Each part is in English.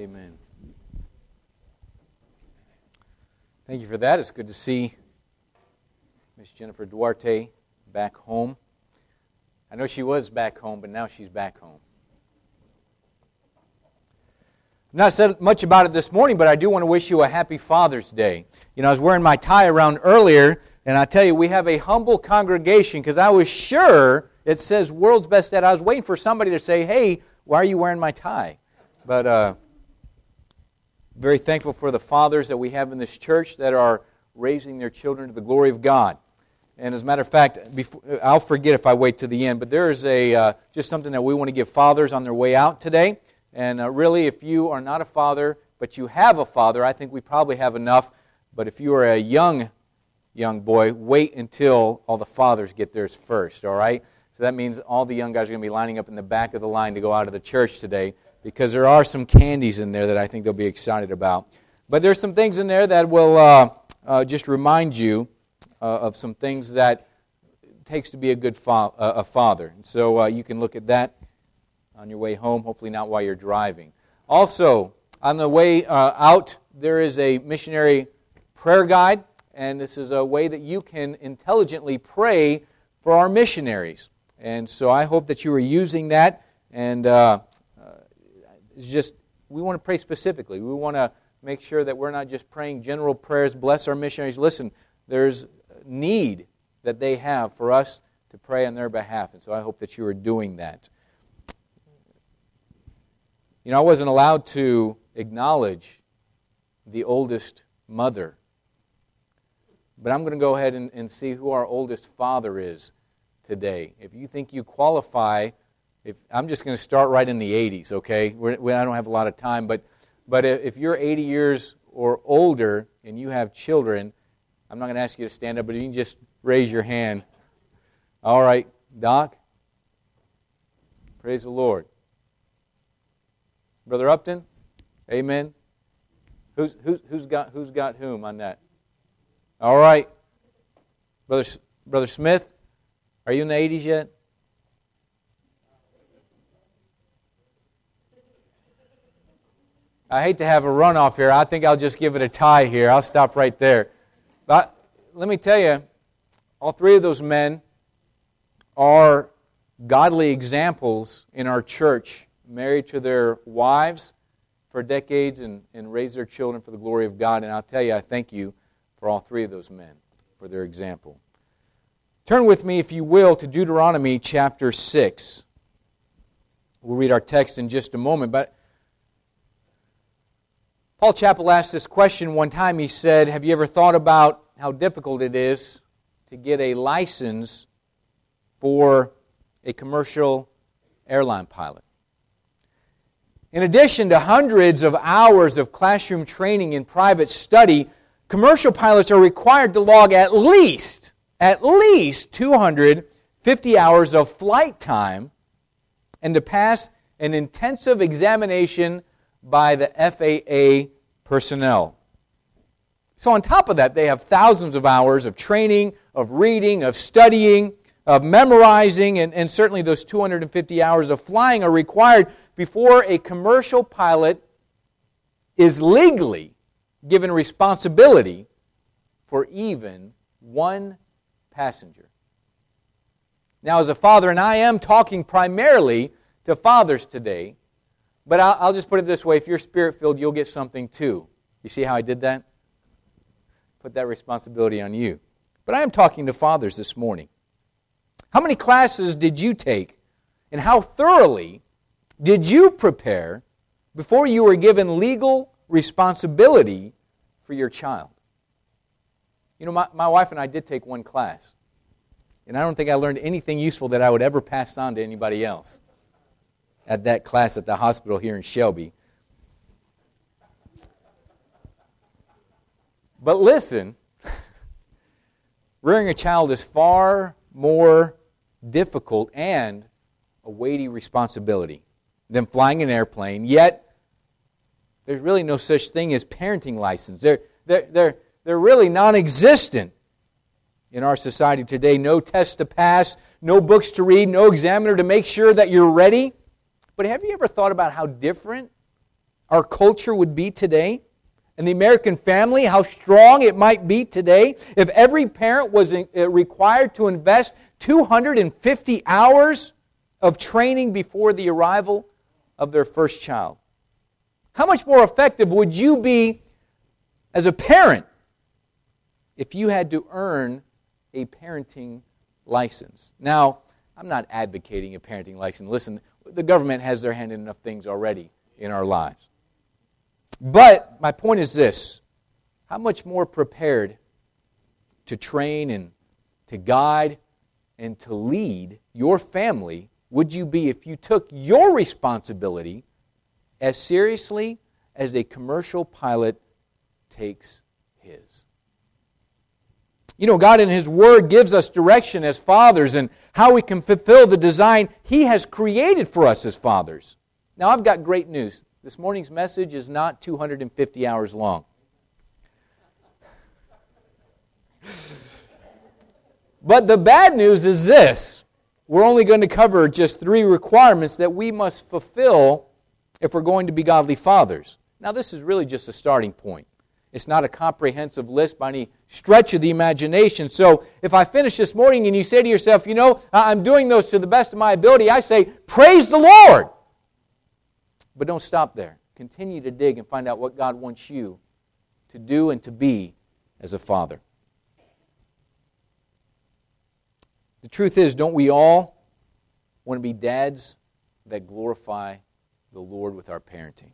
Amen. Thank you for that. It's good to see Miss Jennifer Duarte back home. I know she was back home, but now she's back home. I've not said much about it this morning, but I do want to wish you a happy Father's Day. You know, I was wearing my tie around earlier, and I tell you, we have a humble congregation because I was sure it says World's Best Dad. I was waiting for somebody to say, hey, why are you wearing my tie? But very thankful for the fathers that we have in this church that are raising their children to the glory of God. And as a matter of fact, I'll forget if I wait to the end, but there is just something that we want to give fathers on their way out today. And really, if you are not a father, but you have a father, I think we probably have enough. But if you are a young boy, wait until all the fathers get theirs first, all right? So that means all the young guys are going to be lining up in the back of the line to go out of the church today, because there are some candies in there that I think they'll be excited about. But there's some things in there that will just remind you of some things that it takes to be a good father. And so you can look at that on your way home, hopefully not while you're driving. Also, on the way out, there is a missionary prayer guide, and this is a way that you can intelligently pray for our missionaries. And so I hope that you are using that, and it's just, we want to pray specifically. We want to make sure that we're not just praying general prayers, bless our missionaries. Listen, there's need that they have for us to pray on their behalf, and so I hope that you are doing that. You know, I wasn't allowed to acknowledge the oldest mother, but I'm going to go ahead and see who our oldest father is today. If you think you qualify, I'm just going to start right in the 80s, okay? I don't have a lot of time, but if you're 80 years or older and you have children, I'm not going to ask you to stand up, but you can just raise your hand. All right, Doc? Praise the Lord. Brother Upton? Amen. Who's got whom on that? All right. Brother Smith, are you in the 80s yet? I hate to have a runoff here. I think I'll just give it a tie here. I'll stop right there. But let me tell you, all three of those men are godly examples in our church, married to their wives for decades and raised their children for the glory of God. And I'll tell you, I thank you for all three of those men, for their example. Turn with me, if you will, to Deuteronomy chapter 6. We'll read our text in just a moment, but Paul Chappell asked this question one time. He said, have you ever thought about how difficult it is to get a license for a commercial airline pilot? In addition to hundreds of hours of classroom training and private study, commercial pilots are required to log at least 250 hours of flight time and to pass an intensive examination by the FAA personnel. So on top of that, they have thousands of hours of training, of reading, of studying, of memorizing, and certainly those 250 hours of flying are required before a commercial pilot is legally given responsibility for even one passenger. Now, as a father, and I am talking primarily to fathers today, but I'll just put it this way. If you're Spirit-filled, you'll get something too. You see how I did that? Put that responsibility on you. But I am talking to fathers this morning. How many classes did you take, and how thoroughly did you prepare before you were given legal responsibility for your child? You know, my wife and I did take one class, and I don't think I learned anything useful that I would ever pass on to anybody else at that class at the hospital here in Shelby. But listen, rearing a child is far more difficult and a weighty responsibility than flying an airplane, yet there's really no such thing as parenting license. They're really non-existent in our society today. No test to pass, no books to read, no examiner to make sure that you're ready. But have you ever thought about how different our culture would be today? And the American family, how strong it might be today if every parent was required to invest 250 hours of training before the arrival of their first child? How much more effective would you be as a parent if you had to earn a parenting license? Now, I'm not advocating a parenting license. Listen, the government has their hand in enough things already in our lives. But my point is this: how much more prepared to train and to guide and to lead your family would you be if you took your responsibility as seriously as a commercial pilot takes his? You know, God in His Word gives us direction as fathers and how we can fulfill the design He has created for us as fathers. Now, I've got great news. This morning's message is not 250 hours long. But the bad news is this: we're only going to cover just 3 requirements that we must fulfill if we're going to be godly fathers. Now, this is really just a starting point. It's not a comprehensive list by any stretch of the imagination. So if I finish this morning and you say to yourself, you know, I'm doing those to the best of my ability, I say, praise the Lord. But don't stop there. Continue to dig and find out what God wants you to do and to be as a father. The truth is, don't we all want to be dads that glorify the Lord with our parenting?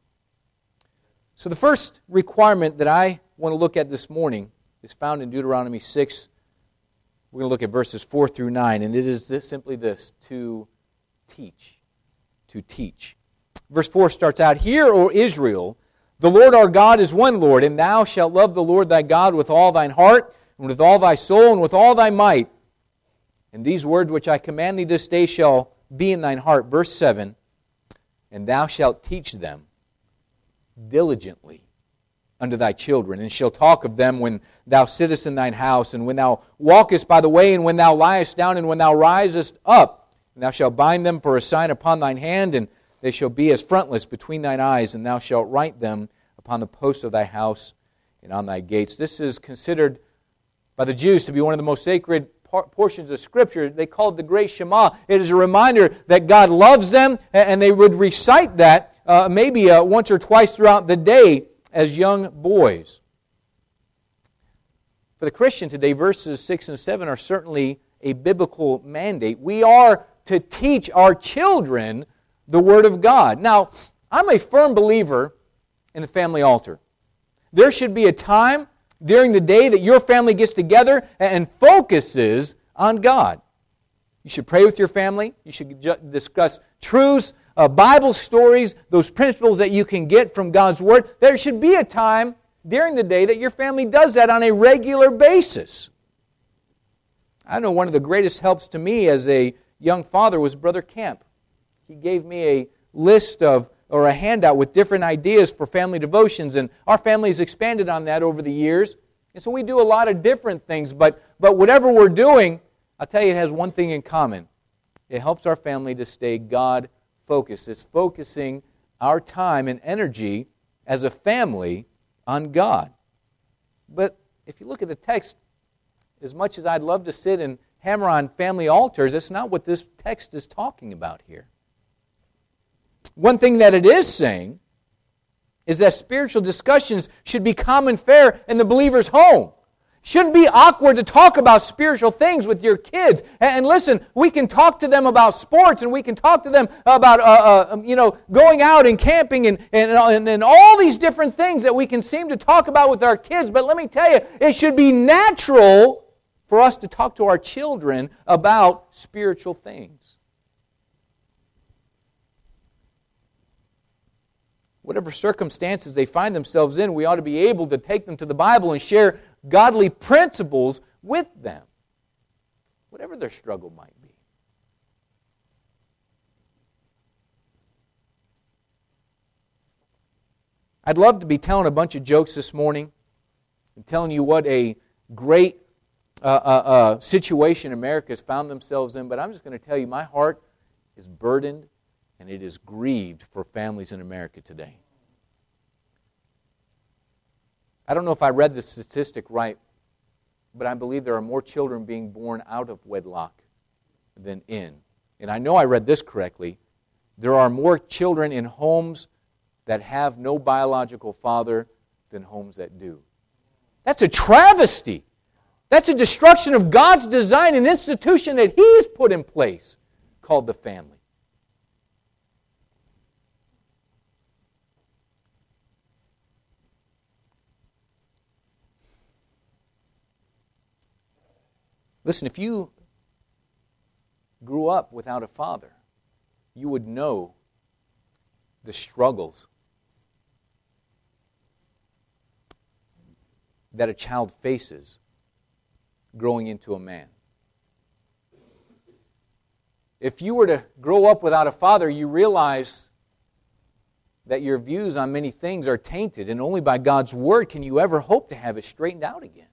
So the first requirement that I want to look at this morning is found in Deuteronomy 6. We're going to look at verses 4 through 9, and it is simply this: to teach. To teach. Verse 4 starts out, "Hear, O Israel, the Lord our God is one Lord, and thou shalt love the Lord thy God with all thine heart, and with all thy soul, and with all thy might. And these words which I command thee this day shall be in thine heart." Verse 7, "And thou shalt teach them diligently unto thy children, and shalt talk of them when thou sittest in thine house, and when thou walkest by the way, and when thou liest down, and when thou risest up. And thou shalt bind them for a sign upon thine hand, and they shall be as frontlets between thine eyes, and thou shalt write them upon the posts of thy house and on thy gates." This is considered by the Jews to be one of the most sacred portions of Scripture. They called the Great Shema. It is a reminder that God loves them, and they would recite that maybe once or twice throughout the day as young boys. For the Christian today, verses 6 and 7 are certainly a biblical mandate. We are to teach our children the Word of God. Now, I'm a firm believer in the family altar. There should be a time during the day that your family gets together and focuses on God. You should pray with your family. You should discuss truths, Bible stories, those principles that you can get from God's Word. There should be a time during the day that your family does that on a regular basis. I know one of the greatest helps to me as a young father was Brother Camp. He gave me a list of, or a handout with different ideas for family devotions, and our family has expanded on that over the years. And so we do a lot of different things, but whatever we're doing, I'll tell you, it has one thing in common. It helps our family to stay God-focused. It's focusing our time and energy as a family on God. But if you look at the text, as much as I'd love to sit and hammer on family altars, that's not what this text is talking about here. One thing that it is saying is that spiritual discussions should be common fare in the believer's home. It shouldn't be awkward to talk about spiritual things with your kids. And listen, we can talk to them about sports, and we can talk to them about going out and camping and all these different things that we can seem to talk about with our kids. But let me tell you, it should be natural for us to talk to our children about spiritual things. Whatever circumstances they find themselves in, we ought to be able to take them to the Bible and share godly principles with them, whatever their struggle might be. I'd love to be telling a bunch of jokes this morning and telling you what a great situation America has found themselves in, but I'm just going to tell you my heart is burdened and it is grieved for families in America today. I don't know if I read the statistic right, but I believe there are more children being born out of wedlock than in. And I know I read this correctly. There are more children in homes that have no biological father than homes that do. That's a travesty. That's a destruction of God's design and institution that He has put in place called the family. Listen, if you grew up without a father, you would know the struggles that a child faces growing into a man. If you were to grow up without a father, you realize that your views on many things are tainted, and only by God's Word can you ever hope to have it straightened out again.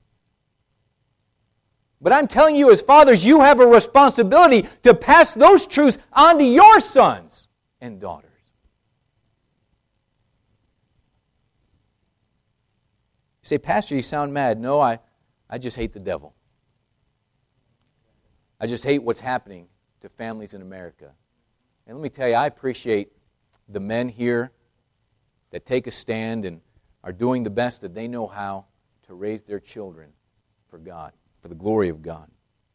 But I'm telling you, as fathers, you have a responsibility to pass those truths on to your sons and daughters. You say, Pastor, you sound mad. No, I just hate the devil. I just hate what's happening to families in America. And let me tell you, I appreciate the men here that take a stand and are doing the best that they know how to raise their children for God, for the glory of God.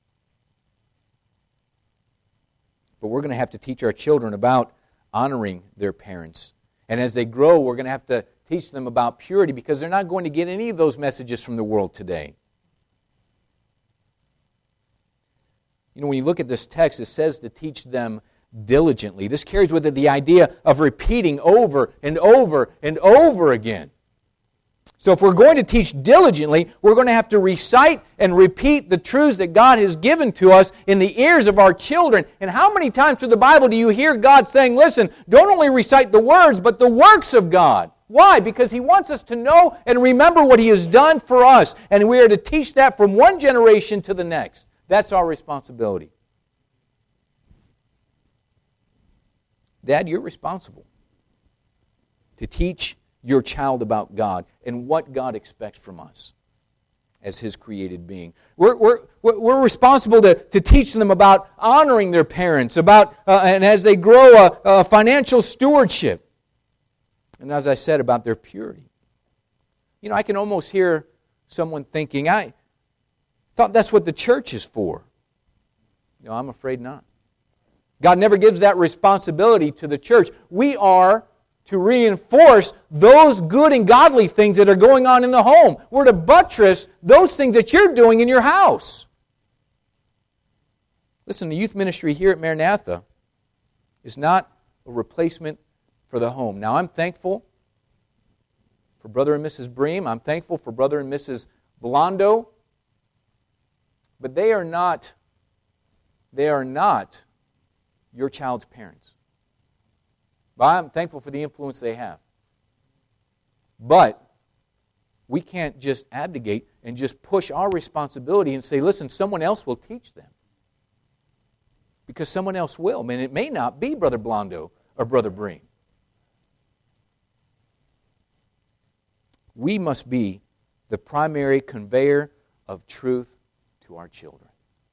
But we're going to have to teach our children about honoring their parents. And as they grow, we're going to have to teach them about purity because they're not going to get any of those messages from the world today. You know, when you look at this text, it says to teach them diligently. This carries with it the idea of repeating over and over and over again. So if we're going to teach diligently, we're going to have to recite and repeat the truths that God has given to us in the ears of our children. And how many times through the Bible do you hear God saying, listen, don't only recite the words, but the works of God? Why? Because He wants us to know and remember what He has done for us. And we are to teach that from one generation to the next. That's our responsibility. Dad, you're responsible to teach your child about God and what God expects from us as His created being. We're responsible to teach them about honoring their parents, about and as they grow, financial stewardship. And as I said, about their purity. You know, I can almost hear someone thinking, I thought that's what the church is for. No, I'm afraid not. God never gives that responsibility to the church. We are to reinforce those good and godly things that are going on in the home. We're to buttress those things that you're doing in your house. Listen, the youth ministry here at Maranatha is not a replacement for the home. Now, I'm thankful for Brother and Mrs. Bream. I'm thankful for Brother and Mrs. Blondo. But they are not your child's parents. But I'm thankful for the influence they have. But we can't just abdicate and just push our responsibility and say, listen, someone else will teach them. Because someone else will. I mean, it may not be Brother Blondo or Brother Breen. We must be the primary conveyor of truth to our children.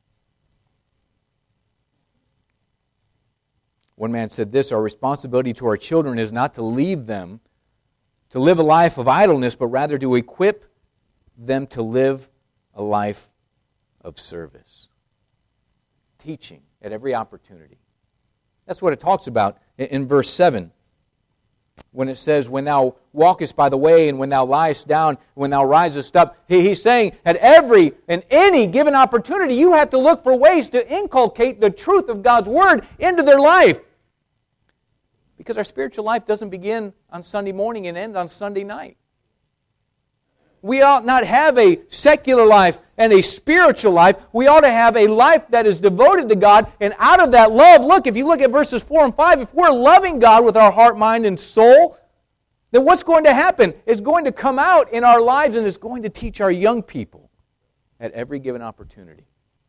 One man said this, our responsibility to our children is not to leave them to live a life of idleness, but rather to equip them to live a life of service. Teaching at every opportunity. That's what it talks about in verse 7. When it says, when thou walkest by the way, and when thou liest down, when thou risest up, he's saying at every and any given opportunity, you have to look for ways to inculcate the truth of God's Word into their life. Because our spiritual life doesn't begin on Sunday morning and end on Sunday night. We ought not have a secular life and a spiritual life. We ought to have a life that is devoted to God. And out of that love, look, if you look at verses 4 and 5, if we're loving God with our heart, mind, and soul, then what's going to happen? It's going to come out in our lives and it's going to teach our young people at every given opportunity.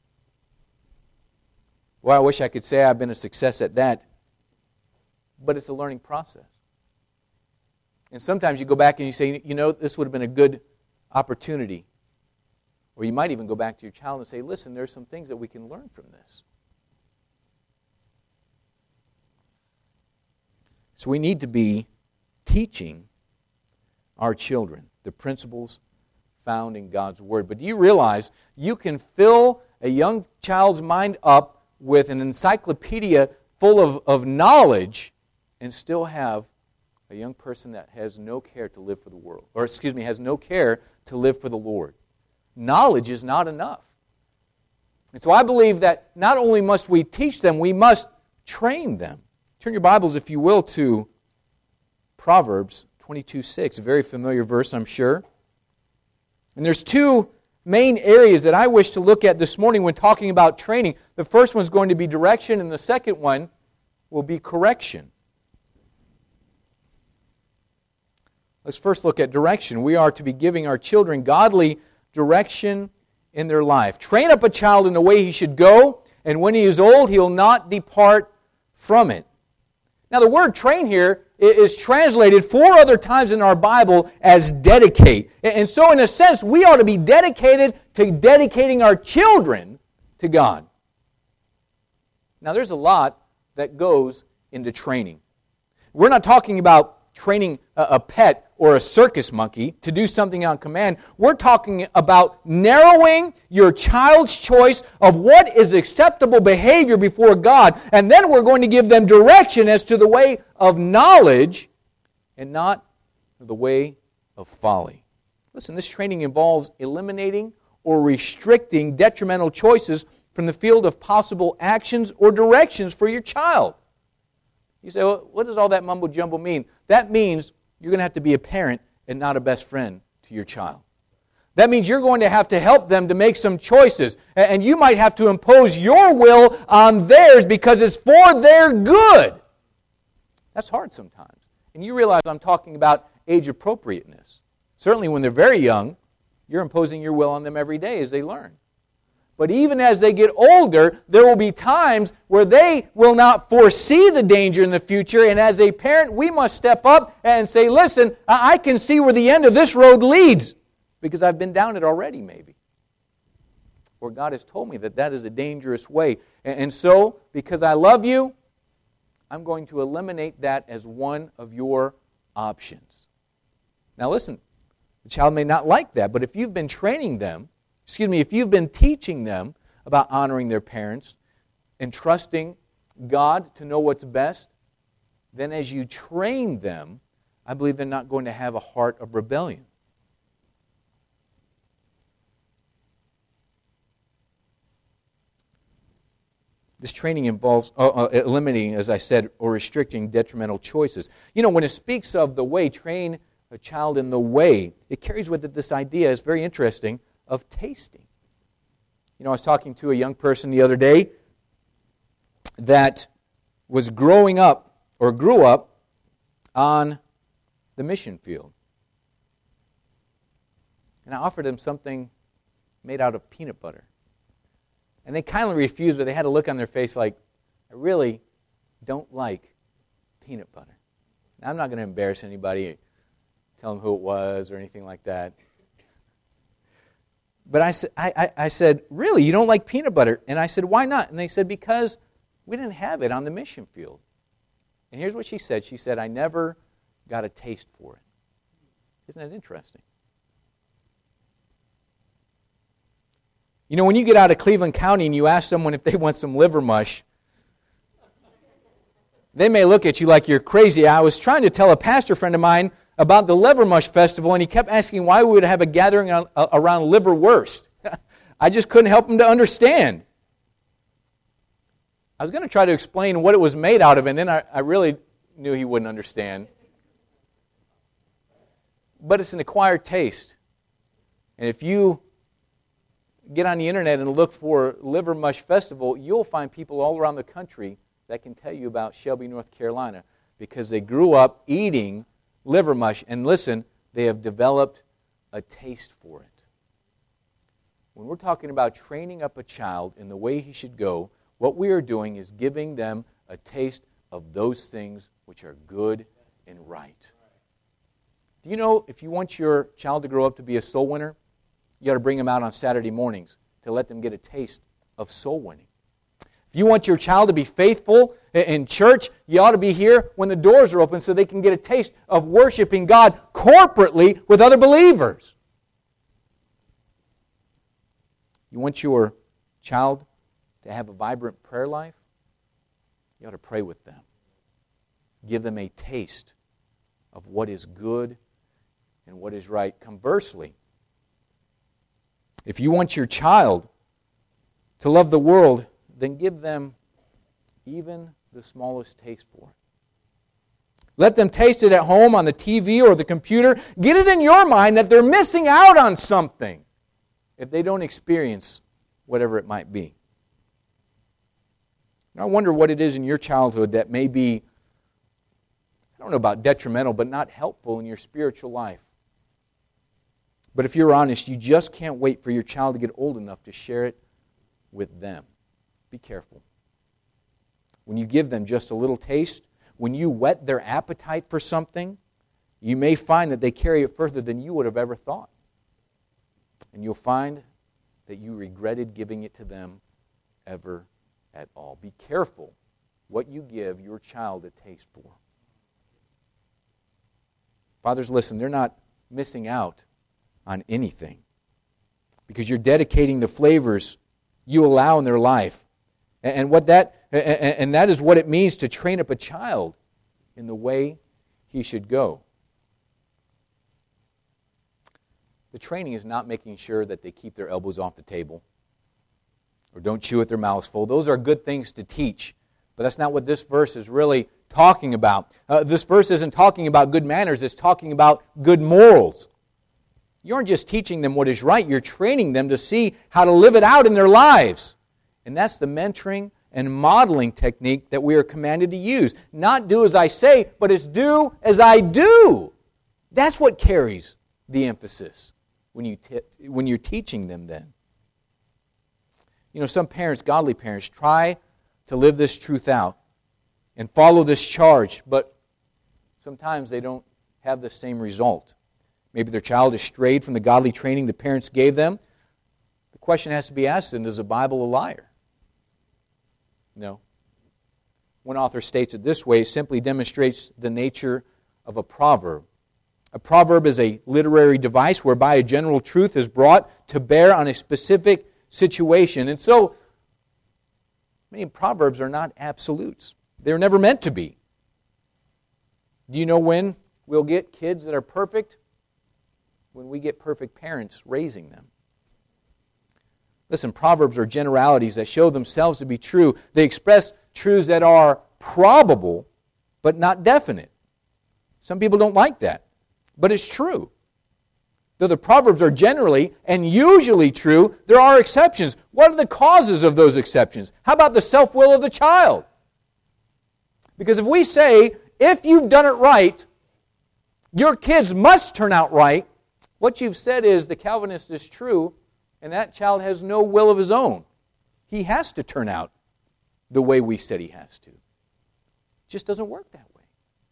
Well, I wish I could say I've been a success at that, but it's a learning process. And sometimes you go back and you say, you know, this would have been a good opportunity. Or you might even go back to your child and say, listen, there's some things that we can learn from this. So we need to be teaching our children the principles found in God's Word. But do you realize you can fill a young child's mind up with an encyclopedia full of knowledge and still have a young person that has no care to live for the world, or has no care to live for the Lord? Knowledge is not enough. And so I believe that not only must we teach them, we must train them. Turn your Bibles, if you will, to Proverbs 22:6, a very familiar verse, I'm sure. And there's two main areas that I wish to look at this morning when talking about training. The first one's going to be direction, and the second one will be correction. Let's first look at direction. We are to be giving our children godly direction in their life. Train up a child in the way he should go, and when he is old, he'll not depart from it. Now, the word train here is translated 4 other times in our Bible as dedicate. And so, in a sense, we ought to be dedicated to dedicating our children to God. Now, there's a lot that goes into training. We're not talking about training a pet or a circus monkey to do something on command. We're talking about narrowing your child's choice of what is acceptable behavior before God, and then we're going to give them direction as to the way of knowledge and not the way of folly. Listen, this training involves eliminating or restricting detrimental choices from the field of possible actions or directions for your child. You say, well, what does all that mumbo-jumbo mean? That means you're going to have to be a parent and not a best friend to your child. That means you're going to have to help them to make some choices. And you might have to impose your will on theirs because it's for their good. That's hard sometimes. And you realize I'm talking about age appropriateness. Certainly when they're very young, you're imposing your will on them every day as they learn. But even as they get older, there will be times where they will not foresee the danger in the future. And as a parent, we must step up and say, listen, I can see where the end of this road leads because I've been down it already, maybe. Or God has told me that that is a dangerous way. And so, because I love you, I'm going to eliminate that as one of your options. Now listen, the child may not like that, but if you've been training them, if you've been teaching them about honoring their parents and trusting God to know what's best, then as you train them, I believe they're not going to have a heart of rebellion. This training involves eliminating, as I said, or restricting detrimental choices. You know, when it speaks of the way, train a child in the way, it carries with it this idea, it's very interesting, of tasting. You know, I was talking to a young person the other day that was grew up on the mission field. And I offered him something made out of peanut butter. And they kindly refused, but they had a look on their face like, I really don't like peanut butter. Now, I'm not going to embarrass anybody, tell them who it was or anything like that. But I said, really, you don't like peanut butter? And I said, why not? And they said, because we didn't have it on the mission field. And here's what she said. She said, I never got a taste for it. Isn't that interesting? You know, when you get out of Cleveland County and you ask someone if they want some liver mush, they may look at you like you're crazy. I was trying to tell a pastor friend of mine about the Liver Mush Festival, and he kept asking why we would have a gathering around liverwurst. I just couldn't help him to understand. I was going to try to explain what it was made out of, and then I really knew he wouldn't understand. But it's an acquired taste. And if you get on the internet and look for Liver Mush Festival, you'll find people all around the country that can tell you about Shelby, North Carolina, because they grew up eating liver mush, and listen, they have developed a taste for it. When we're talking about training up a child in the way he should go, what we are doing is giving them a taste of those things which are good and right. Do you know if you want your child to grow up to be a soul winner, you got to bring them out on Saturday mornings to let them get a taste of soul winning. If you want your child to be faithful in church, you ought to be here when the doors are open so they can get a taste of worshiping God corporately with other believers. You want your child to have a vibrant prayer life? You ought to pray with them. Give them a taste of what is good and what is right. Conversely, if you want your child to love the world, then give them even the smallest taste for it. Let them taste it at home on the TV or the computer. Get it in your mind that they're missing out on something if they don't experience whatever it might be. Now, I wonder what it is in your childhood that may be, I don't know about detrimental, but not helpful in your spiritual life. But if you're honest, you just can't wait for your child to get old enough to share it with them. Be careful. When you give them just a little taste, when you whet their appetite for something, you may find that they carry it further than you would have ever thought. And you'll find that you regretted giving it to them ever at all. Be careful what you give your child a taste for. Fathers, listen, they're not missing out on anything because you're dedicating the flavors you allow in their life. And that is what it means to train up a child in the way he should go. The training is not making sure that they keep their elbows off the table or don't chew with their mouths full. Those are good things to teach, but that's not what this verse is really talking about. This verse isn't talking about good manners, it's talking about good morals. You aren't just teaching them what is right, you're training them to see how to live it out in their lives. And that's the mentoring and modeling technique that we are commanded to use. Not do as I say, but it's do as I do. That's what carries the emphasis when you're teaching them then. You know, some parents, godly parents, try to live this truth out and follow this charge, but sometimes they don't have the same result. Maybe their child is strayed from the godly training the parents gave them. The question has to be asked then, is the Bible a liar? No. One author states it this way: it simply demonstrates the nature of a proverb. A proverb is a literary device whereby a general truth is brought to bear on a specific situation. And so, many proverbs are not absolutes. They're never meant to be. Do you know when we'll get kids that are perfect? When we get perfect parents raising them. Listen, proverbs are generalities that show themselves to be true. They express truths that are probable, but not definite. Some people don't like that, but it's true. Though the proverbs are generally and usually true, there are exceptions. What are the causes of those exceptions? How about the self-will of the child? Because if we say, if you've done it right, your kids must turn out right, what you've said is the Calvinist is true, and that child has no will of his own. He has to turn out the way we said he has to. It just doesn't work that way.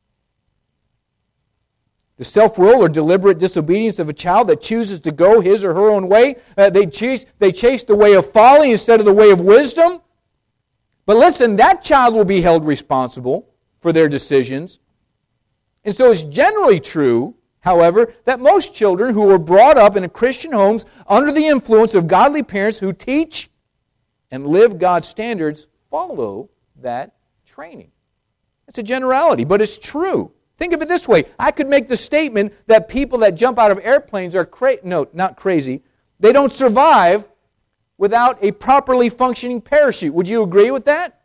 The self-will or deliberate disobedience of a child that chooses to go his or her own way, they chase the way of folly instead of the way of wisdom. But listen, that child will be held responsible for their decisions. And so it's generally true, however, that most children who were brought up in Christian homes under the influence of godly parents who teach and live God's standards follow that training. It's a generality, but it's true. Think of it this way. I could make the statement that people that jump out of airplanes are not crazy. They don't survive without a properly functioning parachute. Would you agree with that?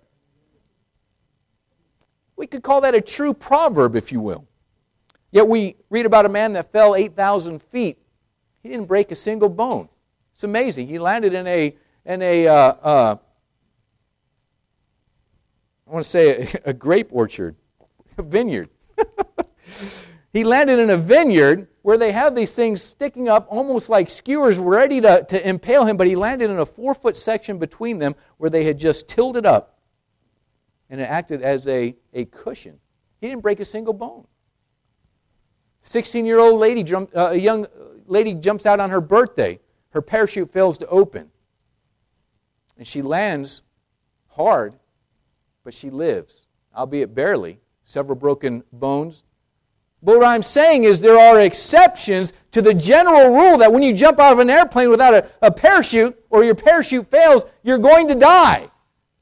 We could call that a true proverb, if you will. Yet we read about a man that fell 8,000 feet. He didn't break a single bone. It's amazing. He landed in a grape orchard, a vineyard. He landed in a vineyard where they have these things sticking up almost like skewers ready to impale him, but he landed in a 4-foot section between them where they had just tilled it up, and it acted as a cushion. He didn't break a single bone. 16-year-old lady, a young lady jumps out on her birthday. Her parachute fails to open. And she lands hard, but she lives, albeit barely. Several broken bones. But what I'm saying is there are exceptions to the general rule that when you jump out of an airplane without a parachute, or your parachute fails, you're going to die.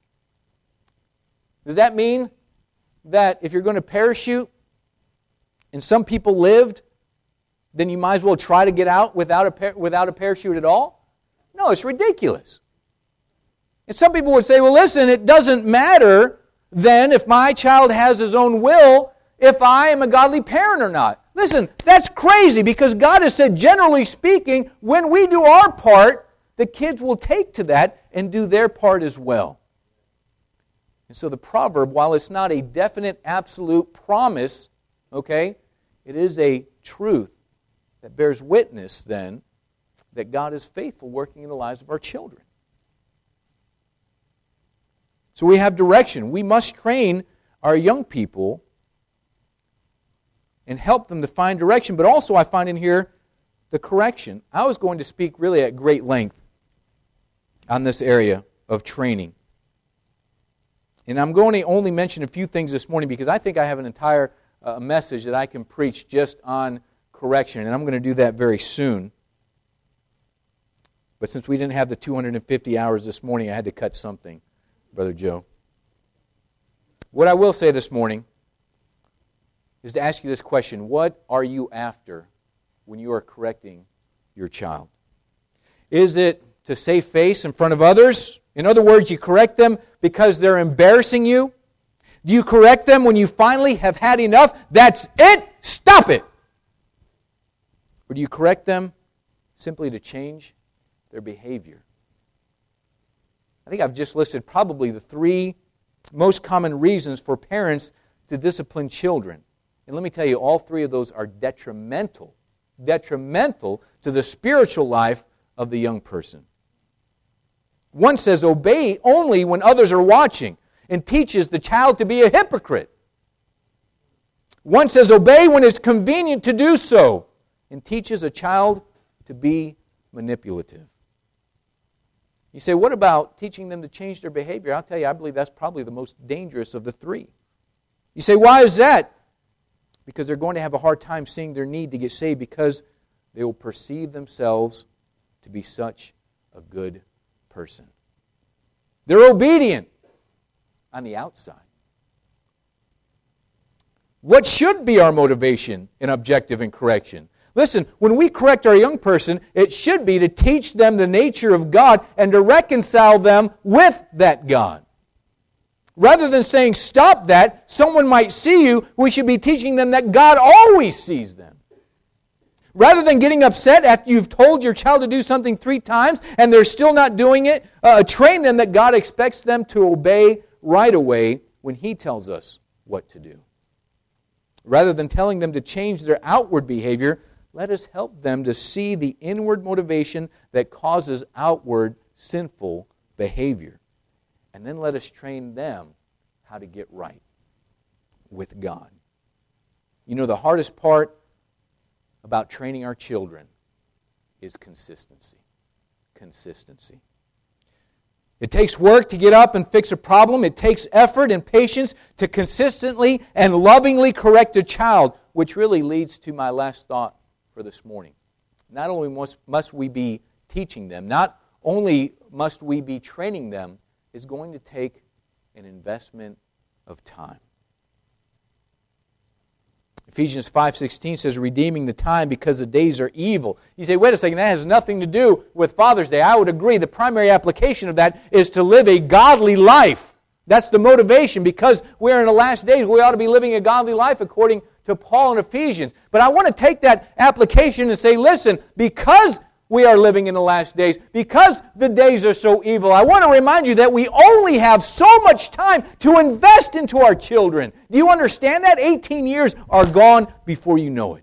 Does that mean that if you're going to parachute and some people lived, then you might as well try to get out without a parachute at all? No, it's ridiculous. And some people would say, well, listen, it doesn't matter then if my child has his own will, if I am a godly parent or not. Listen, that's crazy, because God has said, generally speaking, when we do our part, the kids will take to that and do their part as well. And so the proverb, while it's not a definite, absolute promise, okay, it is a truth that bears witness then that God is faithful working in the lives of our children. So we have direction. We must train our young people and help them to find direction. But also I find in here the correction. I was going to speak really at great length on this area of training. And I'm going to only mention a few things this morning because I think I have an entire message that I can preach just on correction. And I'm going to do that very soon. But since we didn't have the 250 hours this morning, I had to cut something, Brother Joe. What I will say this morning is to ask you this question. What are you after when you are correcting your child? Is it to save face in front of others? In other words, you correct them because they're embarrassing you? Do you correct them when you finally have had enough? That's it! Stop it! Or do you correct them simply to change their behavior? I think I've just listed probably the three most common reasons for parents to discipline children. And let me tell you, all three of those are detrimental to the spiritual life of the young person. One says, obey only when others are watching, and teaches the child to be a hypocrite. One says, obey when it's convenient to do so, and teaches a child to be manipulative. You say, what about teaching them to change their behavior? I'll tell you, I believe that's probably the most dangerous of the three. You say, why is that? Because they're going to have a hard time seeing their need to get saved because they will perceive themselves to be such a good person. They're obedient on the outside. What should be our motivation in objective and correction? Listen, when we correct our young person, it should be to teach them the nature of God and to reconcile them with that God. Rather than saying, stop that, someone might see you, we should be teaching them that God always sees them. Rather than getting upset after you've told your child to do something 3 times and they're still not doing it, train them that God expects them to obey right away when He tells us what to do. Rather than telling them to change their outward behavior, let us help them to see the inward motivation that causes outward sinful behavior. And then let us train them how to get right with God. You know, the hardest part about training our children is consistency. Consistency. It takes work to get up and fix a problem. It takes effort and patience to consistently and lovingly correct a child, which really leads to my last thought for this morning. Not only must we be teaching them, not only must we be training them, it's going to take an investment of time. Ephesians 5:16 says, redeeming the time because the days are evil. You say, wait a second, that has nothing to do with Father's Day. I would agree. The primary application of that is to live a godly life. That's the motivation. Because we're in the last days, we ought to be living a godly life according to Paul in Ephesians. But I want to take that application and say, listen, because we are living in the last days, because the days are so evil, I want to remind you that we only have so much time to invest into our children. Do you understand that? 18 years are gone before you know it.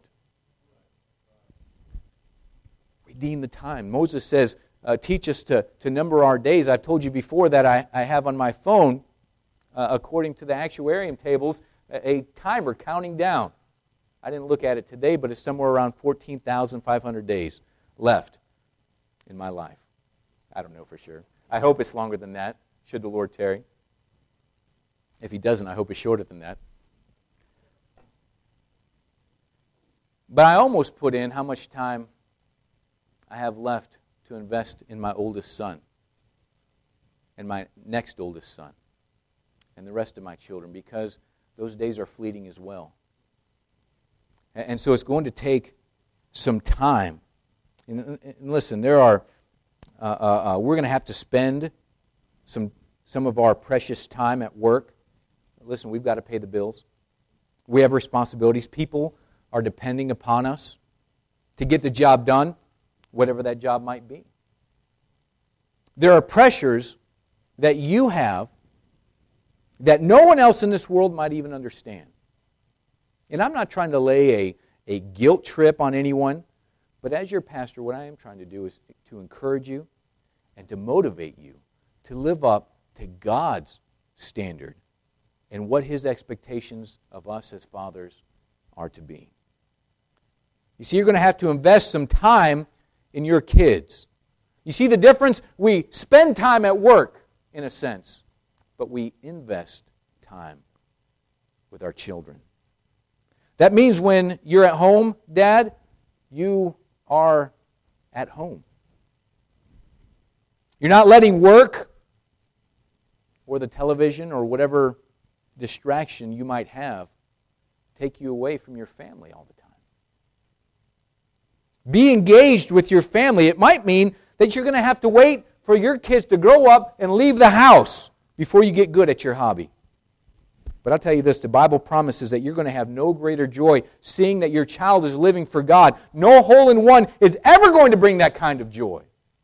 Redeem the time. Moses says, teach us to number our days. I've told you before that I have on my phone, according to the actuarium tables, a timer counting down. I didn't look at it today, but it's somewhere around 14,500 days left in my life. I don't know for sure. I hope it's longer than that, should the Lord tarry. If He doesn't, I hope it's shorter than that. But I almost put in how much time I have left to invest in my oldest son and my next oldest son and the rest of my children, because those days are fleeting as well. And so it's going to take some time. And listen, there are we're going to have to spend some of our precious time at work. Listen, we've got to pay the bills. We have responsibilities. People are depending upon us to get the job done, whatever that job might be. There are pressures that you have that no one else in this world might even understand. And I'm not trying to lay a guilt trip on anyone, but as your pastor, what I am trying to do is to encourage you and to motivate you to live up to God's standard and what His expectations of us as fathers are to be. You see, you're going to have to invest some time in your kids. You see the difference? We spend time at work, in a sense, but we invest time with our children. That means when you're at home, Dad, you are at home. You're not letting work or the television or whatever distraction you might have take you away from your family all the time. Be engaged with your family. It might mean that you're going to have to wait for your kids to grow up and leave the house before you get good at your hobby. But I'll tell you this, the Bible promises that you're going to have no greater joy seeing that your child is living for God. No hole-in-one is ever going to bring that kind of joy.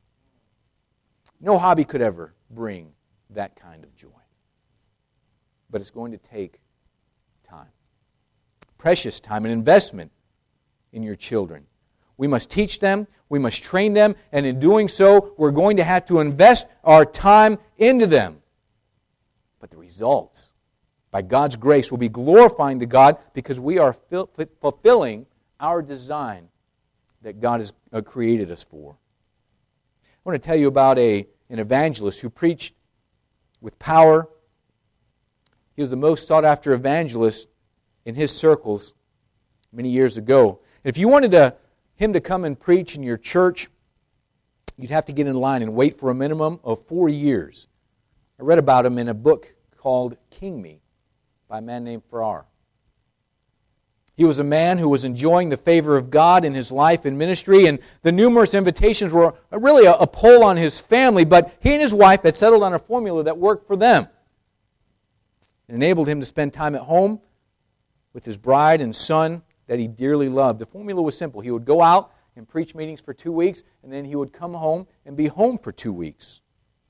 No hobby could ever bring that kind of joy. But it's going to take time. Precious time, an investment in your children. We must teach them, we must train them, and in doing so, we're going to have to invest our time into them. But the results, by God's grace, will be glorifying to God because we are fulfilling our design that God has created us for. I want to tell you about an evangelist who preached with power. He was the most sought-after evangelist in his circles many years ago. If you wanted him to come and preach in your church, you'd have to get in line and wait for a minimum of 4 years. I read about him in a book called King Me by a man named Farrar. He was a man who was enjoying the favor of God in his life and ministry, and the numerous invitations were really a pull on his family, but he and his wife had settled on a formula that worked for them. It enabled him to spend time at home with his bride and son that he dearly loved. The formula was simple. He would go out and preach meetings for 2 weeks, and then he would come home and be home for 2 weeks.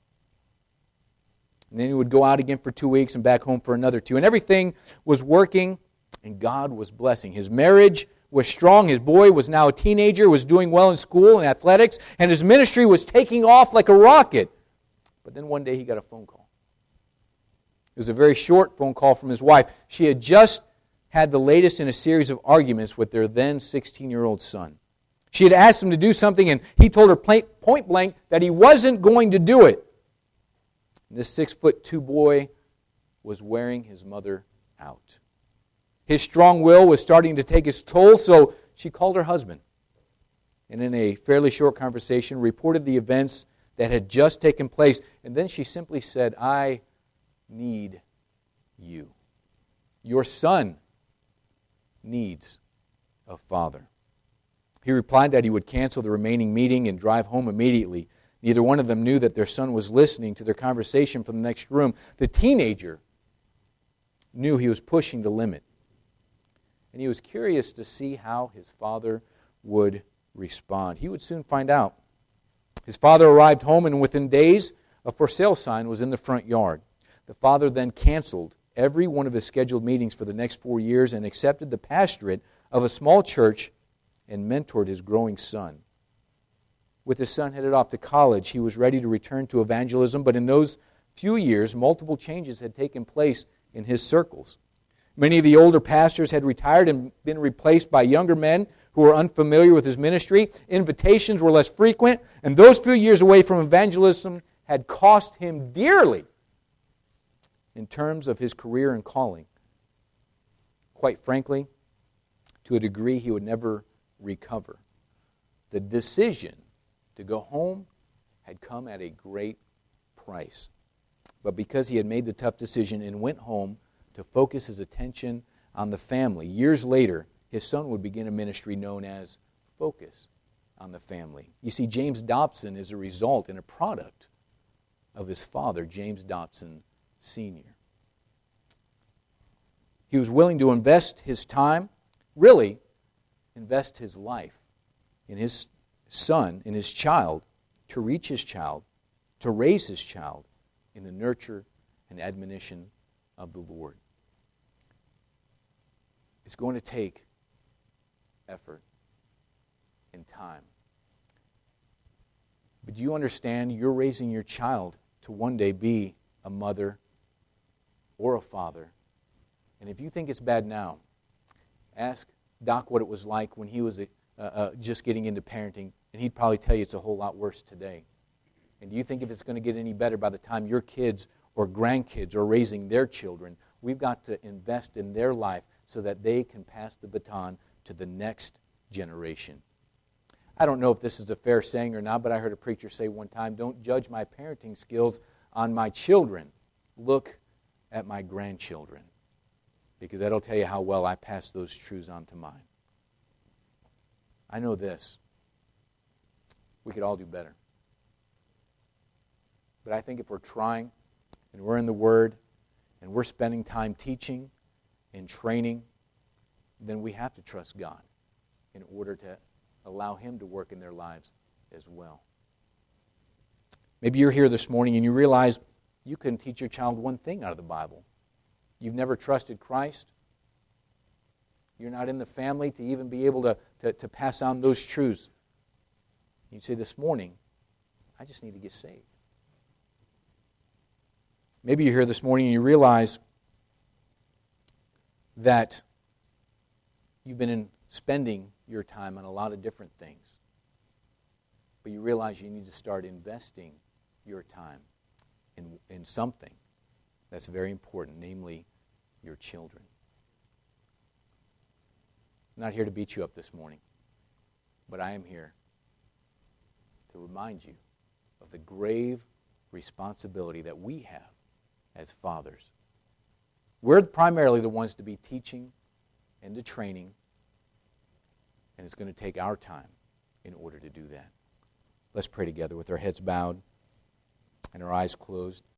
And then he would go out again for 2 weeks and back home for another 2. And everything was working, and God was blessing. His marriage was strong. His boy was now a teenager, was doing well in school and athletics, and his ministry was taking off like a rocket. But then one day he got a phone call. It was a very short phone call from his wife. She had just had the latest in a series of arguments with their then 16-year-old son. She had asked him to do something, and he told her point blank that he wasn't going to do it. And this 6'2" boy was wearing his mother out. His strong will was starting to take its toll, so she called her husband. And in a fairly short conversation, reported the events that had just taken place. And then she simply said, "I need you. Your son needs a father." He replied that he would cancel the remaining meeting and drive home immediately. Neither one of them knew that their son was listening to their conversation from the next room. The teenager knew he was pushing the limit, and he was curious to see how his father would respond. He would soon find out. His father arrived home, and within days, a for sale sign was in the front yard. The father then canceled every one of his scheduled meetings for the next 4 years and accepted the pastorate of a small church and mentored his growing son. With his son headed off to college, he was ready to return to evangelism, but in those few years, multiple changes had taken place in his circles. Many of the older pastors had retired and been replaced by younger men who were unfamiliar with his ministry. Invitations were less frequent, and those few years away from evangelism had cost him dearly in terms of his career and calling. Quite frankly, to a degree he would never recover. The decision to go home had come at a great price. But because he had made the tough decision and went home to focus his attention on the family, years later, his son would begin a ministry known as Focus on the Family. You see, James Dobson is a result and a product of his father, James Dobson Sr. He was willing to invest his time, really invest his life in his son, in his child, to reach his child, to raise his child in the nurture and admonition of the Lord. It's going to take effort and time. But do you understand you're raising your child to one day be a mother or a father? And if you think it's bad now, ask Doc what it was like when he was just getting into parenting, and he'd probably tell you it's a whole lot worse today. And do you think if it's going to get any better by the time your kids or grandkids are raising their children? We've got to invest in their life so that they can pass the baton to the next generation. I don't know if this is a fair saying or not, but I heard a preacher say one time, "Don't judge my parenting skills on my children. Look at my grandchildren, because that'll tell you how well I pass those truths on to mine." I know this. We could all do better. But I think if we're trying, and we're in the Word, and we're spending time teaching and training, then we have to trust God in order to allow Him to work in their lives as well. Maybe you're here this morning and you realize you can teach your child one thing out of the Bible. You've never trusted Christ. You're not in the family to even be able to pass on those truths. You say this morning, I just need to get saved. Maybe you're here this morning and you realize that you've been spending your time on a lot of different things. But you realize you need to start investing your time in something that's very important, namely your children. I'm not here to beat you up this morning, but I am here to remind you of the grave responsibility that we have as fathers. We're primarily the ones to be teaching and to training, and it's going to take our time in order to do that. Let's pray together with our heads bowed and our eyes closed.